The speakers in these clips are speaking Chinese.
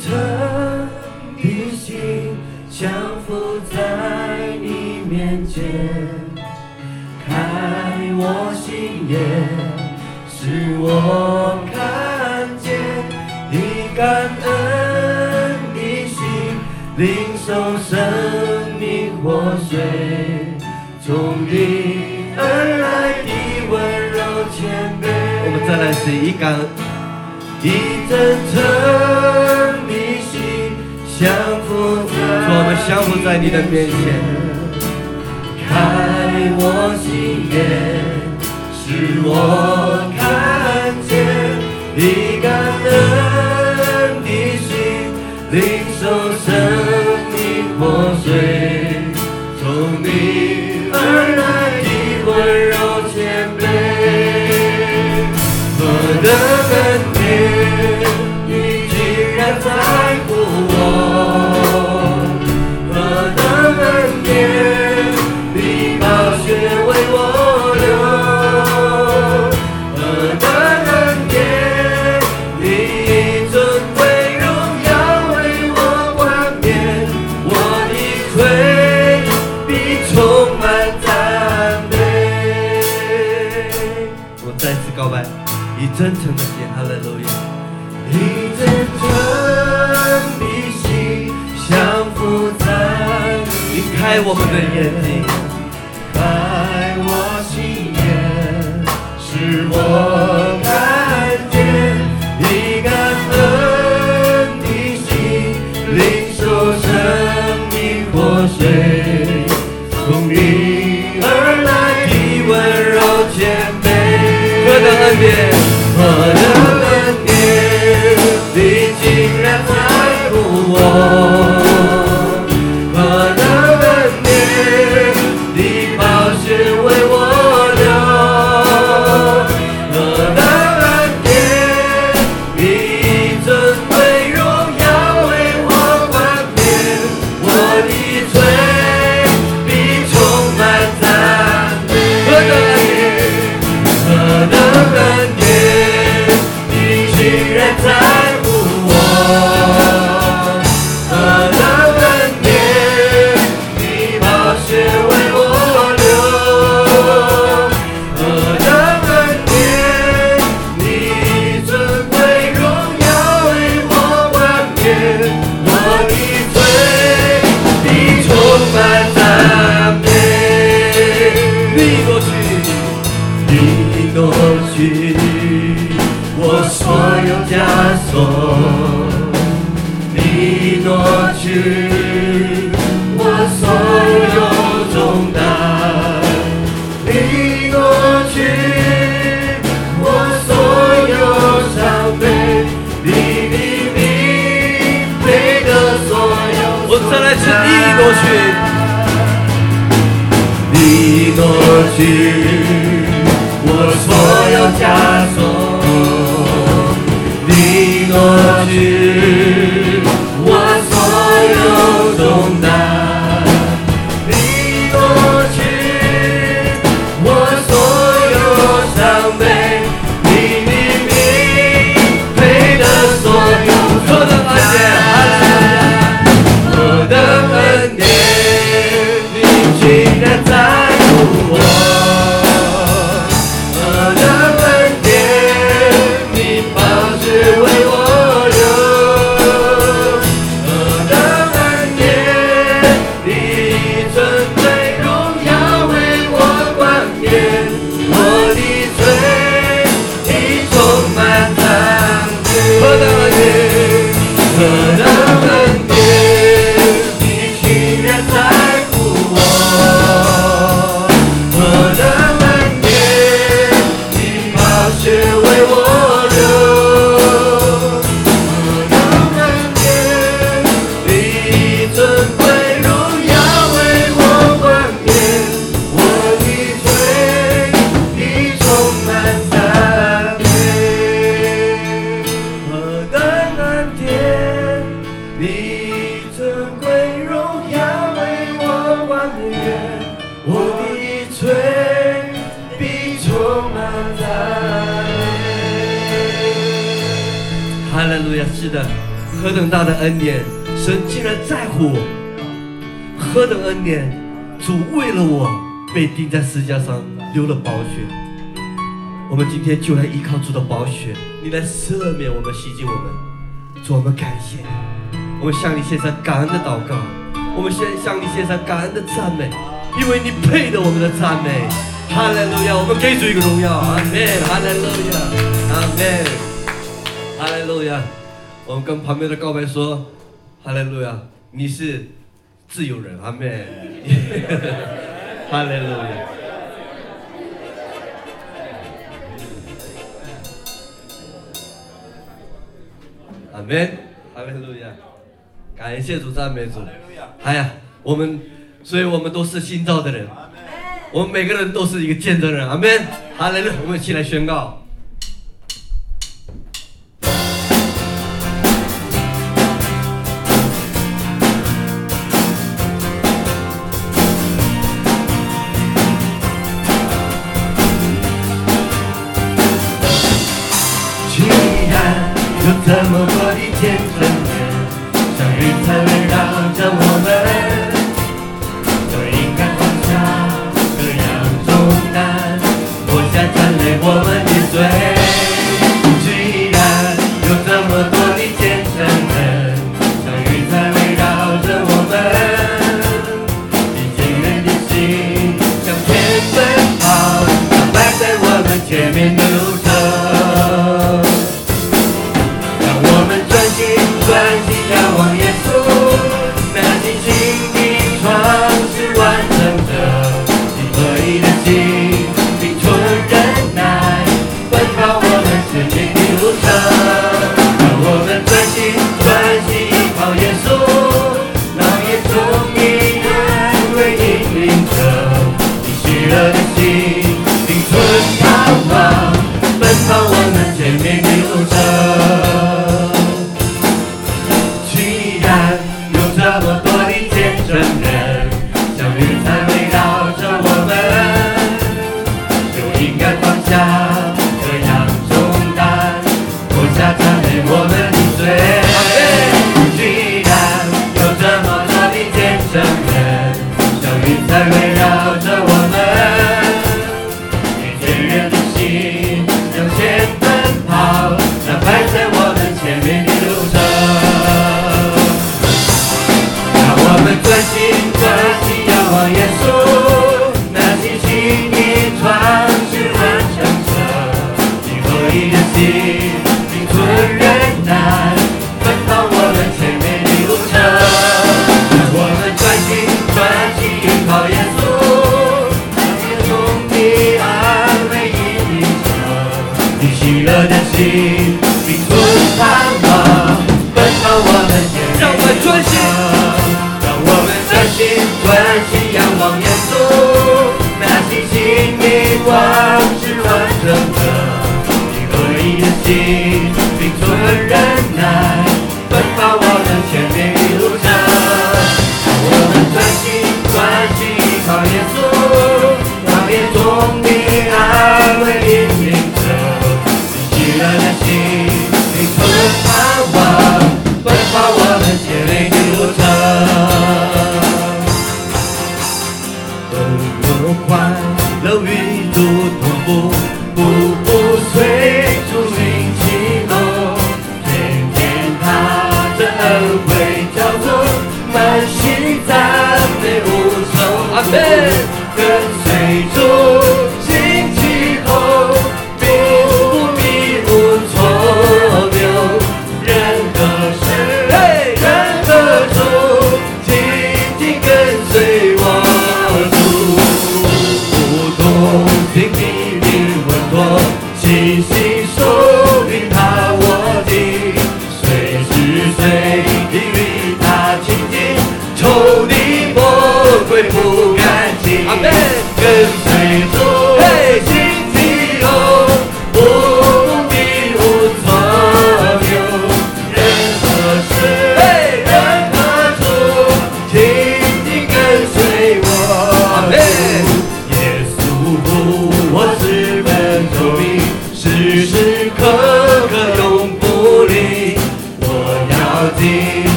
诚的心降服在你面前，开我心眼，使我看见你感恩的心，领受生命活水，从你而来的温柔谦卑。我们再来是以感恩，以真诚的心降服在，我们降服在你的面前。开我心眼，使我看见你感恩的心，领受生命活水，从你而来的温柔谦卑。何等恩典，你竟然在乎我！何等恩典，宝血为我流，何等恩典，你以尊贵荣耀为我冠冕，我的罪必充满赞美。我再次告白，以真诚的心，哈利路亚，以真诚的心降服在，你开我们的眼睛，开我心眼，使我看见你感恩的心，领受生命活水，从你而来的温柔谦卑。何等恩典，何等恩典，你竟然在乎我！何等恩典，你宝血为我流，何等恩典，你以尊贵荣耀为我冠冕，我的罪必充满赞美。何等恩典，何等恩典，你竟然在乎我！何等恩典，你宝血为我流，何等恩典，你以尊贵荣耀为我冠冕，我的罪必充满赞美。你挪去，你挪去我所有枷锁，你挪去我所有重担，你挪去我所有伤悲，你的名配得所有。我再来次，你挪去，你挪去我所有枷锁，你挪去我所有重担，你挪去我所有伤悲，你的名配得所有。何等恩典，何等恩典，你竟然在乎我！何等恩典，你宝血为我流，何等恩典，你以尊贵荣耀为我冠冕，我的罪已充满赞美。何等恩典，何等恩典，你竟然在乎我！何等恩典，你宝血为我流，何等恩典，你以尊贵荣耀为我冠冕，我的罪已充满赞美。何等恩典，你以尊贵荣耀为我冠冕，我的罪必充满赞美。哈利路亚，是的， 何等大的恩典！神竟然在乎我，何等恩典！主为了我被钉在十字架上，流了宝血。我们今天就来依靠主的宝血，你来赦免我们，洗净我们。主，我们感谢你，我们向你献上感恩的祷告，我们向你献上感恩的赞美，因为你配得我们的赞美。哈利路亚！我们给主一个荣耀，阿门！哈利路亚，阿门！哈利路亚！我们跟旁边的告白说，哈利路亚，你是自由人，阿门！哈利路亚！阿门！哈利路亚！感谢主，赞美主！哎呀，所以我们都是新造的人。我们每个人都是一个见证人，阿门！哈利路亚！我们一起来宣告。既然有这么多的见证人，像云彩围绕着我们。我们的罪，既然有这么多的见证人，像云彩围绕着我们，以惊人的心向前奔跑，那摆在我们前面的路程，让我们专心仰望耶稣，那尽心的创是完成的，你合一的心。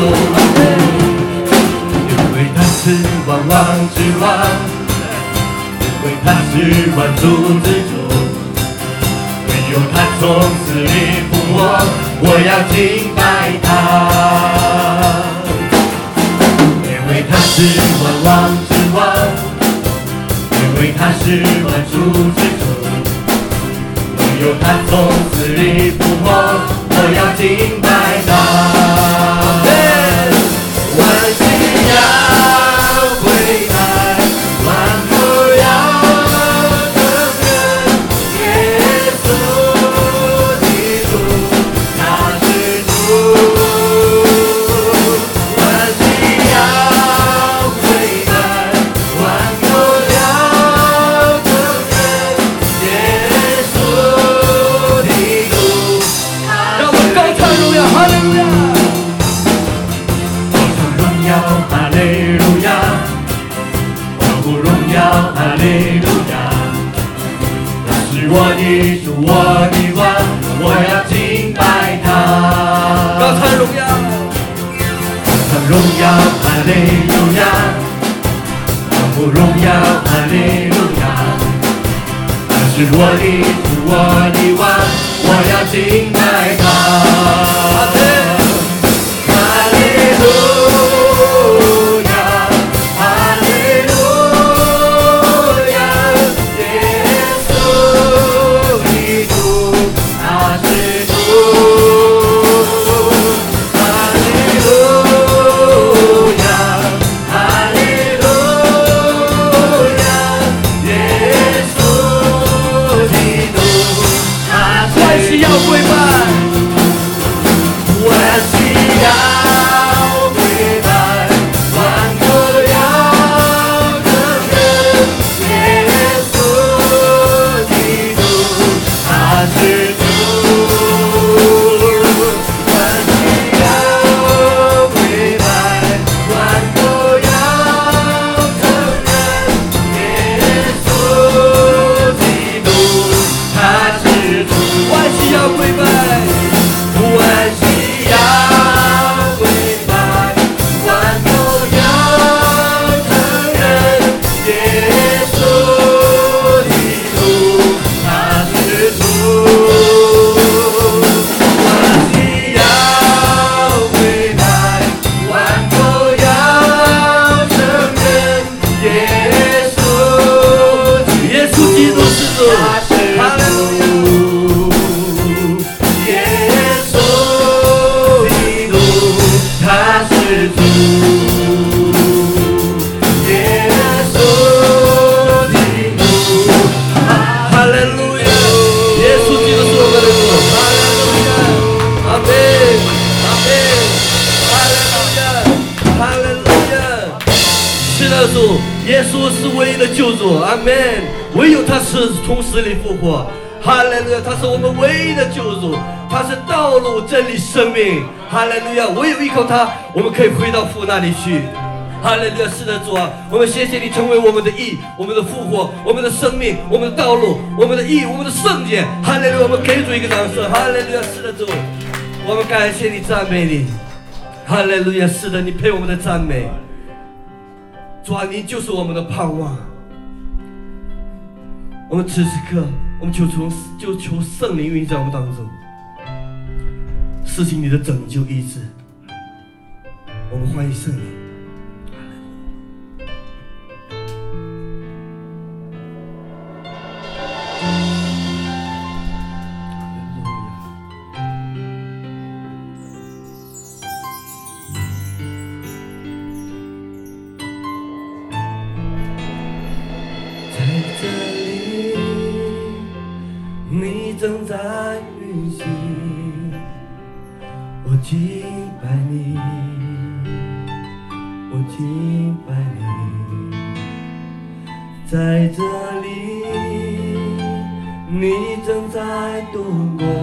因为他是万王之王，因为他是万主之主，唯有他从死里复活，我要敬拜他。因为他是万王之王，因为他是万主之主，唯有他从死里复活，我要敬拜他。万心要归来，万口要承认，耶稣基督他是主。万心要归来，万口要承认，耶稣基督他是主。让我们高唱荣耀，哈利路亚！哈利路亚，高呼荣耀，哈利路亚！他是我的主，我的王，我要敬拜他。高唱荣耀，高唱荣耀，哈利路亚！高呼荣耀，哈利路亚！他是我的主，我的王，我要敬拜他。哈利路亚！耶稣是唯一的救主，阿门。唯有他是从死里复活，哈利路亚！他是我们唯一的救主，他是道路、真理、生命，哈利路亚！唯有依靠他，我们可以回到父那里去，哈利路亚！是的，主啊，我们谢谢你成为我们的义、我们的复活、我们的生命、我们的道路、我们的义、我们的圣洁，哈利路亚！我们给主一个掌声，哈利路亚！是的，主，我们感谢你、赞美你，哈利路亚！是的，你配我们的赞美。主啊，你就是我们的盼望。我们此时刻，我们就求圣灵运行在我们当中，施行你的拯救医治。我们欢迎圣灵。正在运行，我敬拜你，我敬拜你，在这里，你正在动工，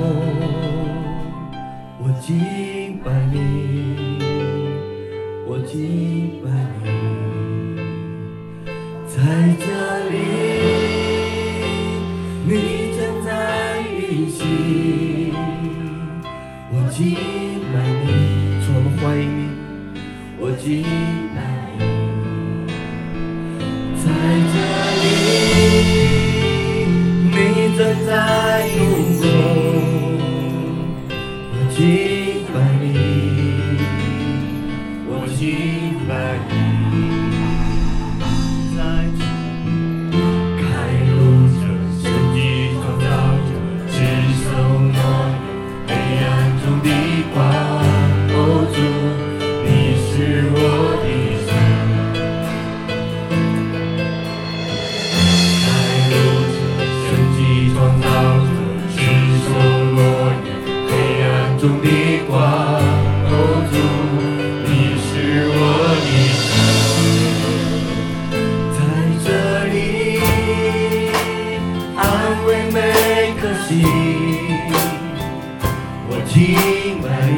我敬拜你，我敬拜你，在这里，你正在运行，我敬拜你。主，我们欢迎你， 我敬拜你，在这里，你正在动工，我敬拜你，我敬拜你，在这开路者、神迹创造者、持守诺言、黑暗中的光，哦主，你是我的神。开路者、神迹创造者、持守诺言、黑暗中的光，哦主，你是我的神。在这里安慰每颗心，我敬拜你，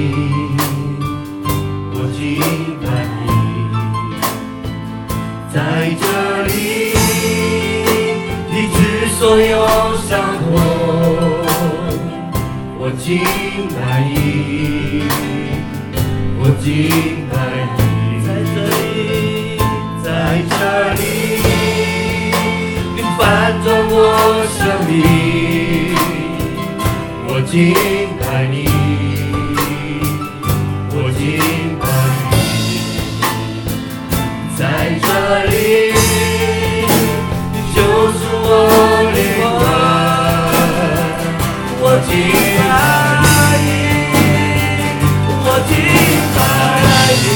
我敬拜你，在这里医治所有伤痛，我敬拜你，我敬拜你，在这里，在这里，你翻转我生命，我敬拜你，我敬拜你，在这里，你救赎我灵魂，我敬拜你，我敬拜你，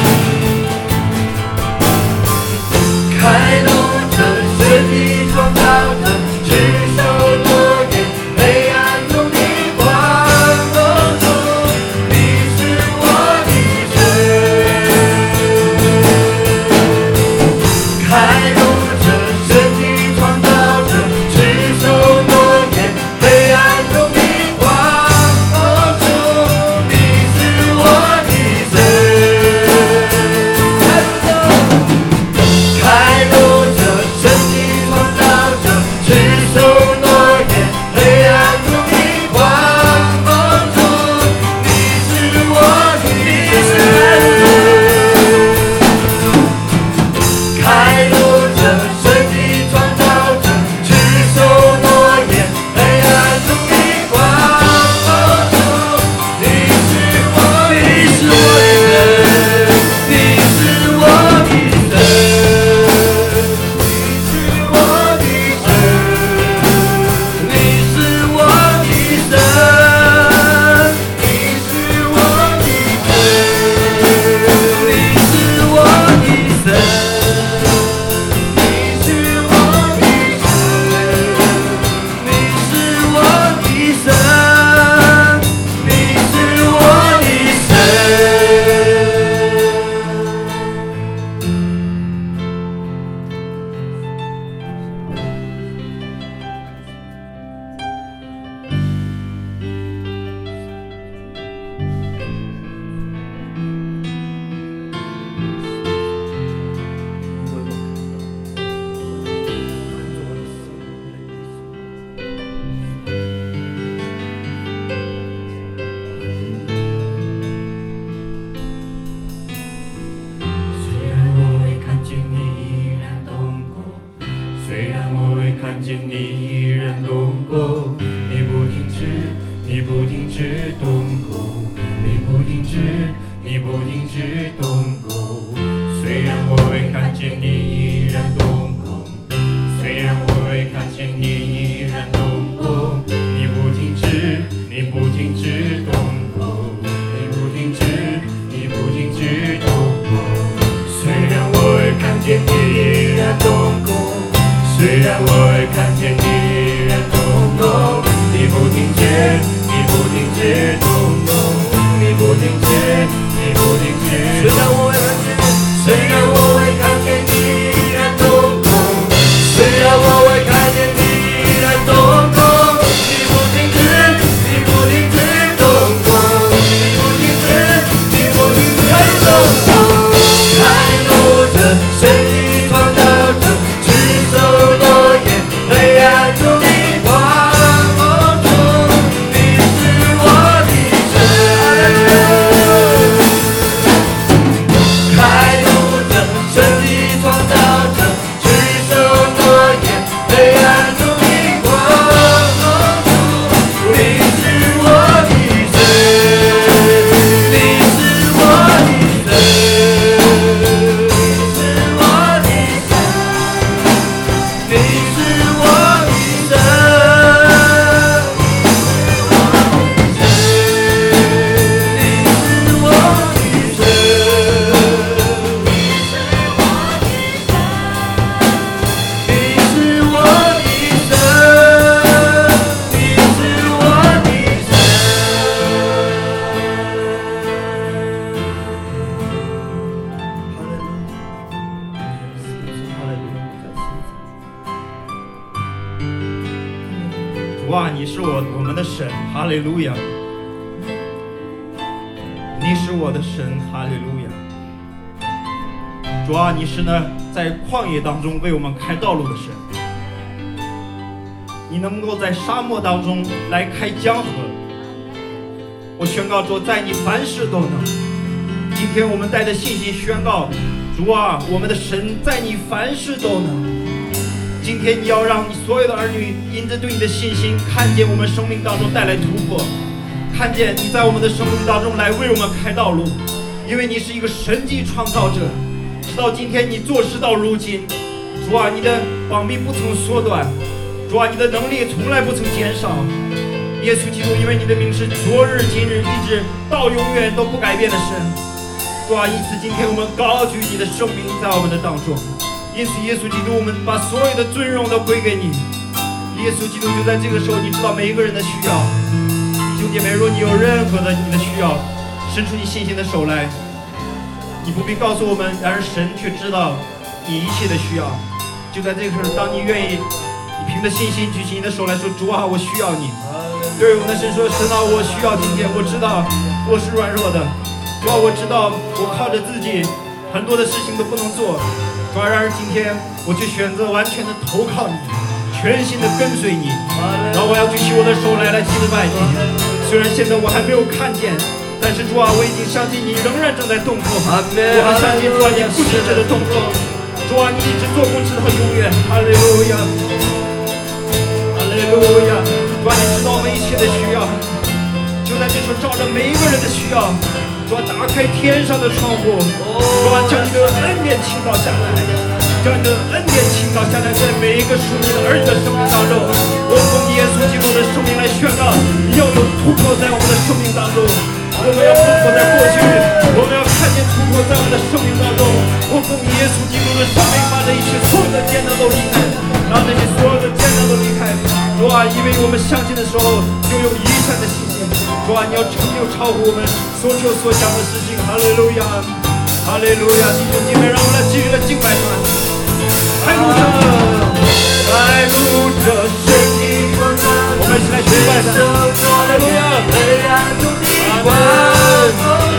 开路者、神迹创造者、持守诺言、黑暗中的光，哦主，你是我的神。开路者、神迹创造者、持守诺言、黑暗中的光，哦主，你是我的神。开路者、神迹创造者、持守诺言、黑暗中的光，哦主，你是我的神。开路者、神迹创造者、持守诺言、黑暗中的光，哦主，你是我的神，你是我的神，你是我的神，你是我的神，你是我的神，你是我的神，你是我的神，你是我的神。虽然我未看见你依然动过，虽然我未看见你依然动过，你不停止，你不停止动过，你不停止，你不停止动过。虽然我未看见你依然动过，虽然我未看见你依然动过，你不停止，你不停止动过，你不停止，你不停止动过。虽然我未看见你依然动过，虽然我未看见你依然动过，你不停止，你不停止动过，你不停止，你不停止。虽然我未主啊，你是我们的神，哈利路亚！你是我的神，哈利路亚！主啊，你是呢在旷野当中为我们开道路的神，你能够在沙漠当中来开江河。我宣告主，在你凡事都能。今天我们带着信心宣告，主啊，我们的神在你凡事都能。今天你要让你所有的儿女因着对你的信心，看见我们生命当中带来突破，看见你在我们的生命当中来为我们开道路，因为你是一个神迹创造者。直到今天你做事到如今，主啊，你的膀臂不曾缩短，主啊，你的能力从来不曾减少。耶稣基督，因为你的名是昨日今日一直到永远都不改变的神。主啊，因此今天我们高举你的圣名在我们的当中，因此耶稣基督，我们把所有的尊荣都归给你。耶稣基督，就在这个时候，你知道每一个人的需要。弟兄姐妹，若你有任何的你的需要，伸出你信心的手来，你不必告诉我们，然而神却知道你一切的需要。就在这个时候，当你愿意，你凭着信心举起你的手来说，主啊，我需要你。对我们的神说，神啊，我需要今天，我知道我是软弱的，主啊，我知道我靠着自己很多的事情都不能做，主啊，然而今天我却选择完全的投靠你，全心的跟随你。然后我要举起我的手来敬拜你。虽然现在我还没有看见，但是主啊，我已经相信你仍然正在动工。我还相信主啊，你不止着的动工。主啊，你一直做工直到永远。哈利路亚，哈利路亚。主啊，你知道我们一切的需要，就在这时候照着每一个人的需要，主啊，打开天上的窗户，主啊，将你的恩典倾倒下来，将你的恩典倾倒下来，在每一个属你的儿女的生命当中。我奉耶稣基督的生命来宣告，要有突破在我们的生命当中。我们要突破在过去，我们要看见突破在我们的生命当中。我奉耶稣基督的生命，把这一切所有的艰难都离开，让这些所有的艰难都离开。主啊，因为我们相信的时候，就有一生的信心。主啊，你要成就超乎我们所求所想的事情。哈利路亚，哈利路亚！弟兄姐妹，让我们来继续的敬拜他，开路者，开路者，神的光，我们一起来敬拜他。哈利路亚！